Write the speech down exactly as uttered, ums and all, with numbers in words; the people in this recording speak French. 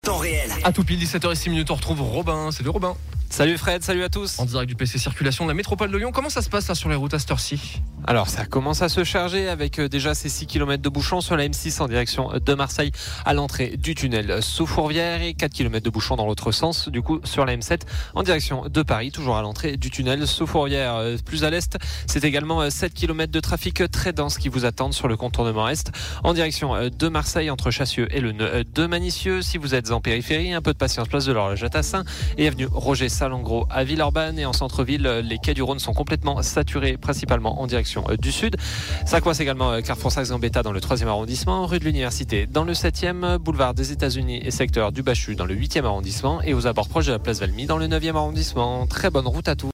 Temps réel. À tout pile, dix-sept heures six, on retrouve Robin. Salut Robin. Salut Fred, salut à tous. En direct du P C Circulation de la métropole de Lyon. Comment ça se passe là sur les routes à cette heure-ci ? Alors ça commence à se charger avec déjà ces six kilomètres de bouchons sur la M six en direction de Marseille à l'entrée du tunnel sous Fourvière et quatre kilomètres de bouchons dans l'autre sens du coup sur la M sept en direction de Paris, toujours à l'entrée du tunnel sous Fourvière. Plus à l'est, c'est également sept kilomètres de trafic très dense qui vous attendent sur le contournement est en direction de Marseille entre Chassieux et le nœud de Manicieux. Si vous êtes en périphérie, un peu de patience, place de l'Horloge à Tassin et avenue Roger Salengro à Villeurbanne. Et en centre-ville, les quais du Rhône sont complètement saturés, principalement en direction du sud. Ça coince également Carrefour Saxe-Gambetta dans le troisième arrondissement, rue de l'Université dans le septième, boulevard des États-Unis et secteur du Bachu dans le huitième arrondissement et aux abords proches de la place Valmy dans le neuvième arrondissement. Très bonne route à tous.